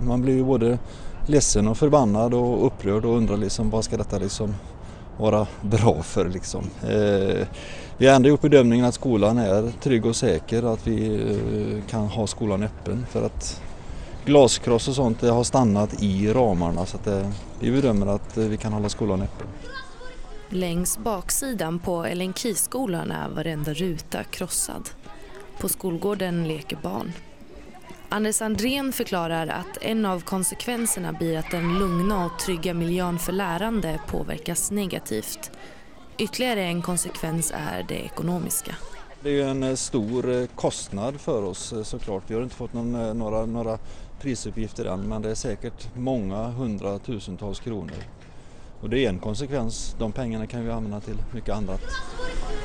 Man blir ju både ledsen och förbannad och upprörd och undrar liksom vad ska detta liksom vara bra för liksom. Vi har ändå gjort bedömningen att skolan är trygg och säker, att vi kan ha skolan öppen för att glaskross och sånt har stannat i ramarna så att vi bedömer att vi kan hålla skolan öppen. Längs baksidan på LNK-skolan är varenda ruta krossad. På skolgården leker barn. Anders Andrén förklarar att en av konsekvenserna blir att den lugna och trygga miljön för lärande påverkas negativt. Ytterligare en konsekvens är det ekonomiska. Det är ju en stor kostnad för oss såklart. Vi har inte fått några prisuppgifter än, men det är säkert många hundratusentals kronor. Och det är en konsekvens. De pengarna kan vi använda till mycket annat.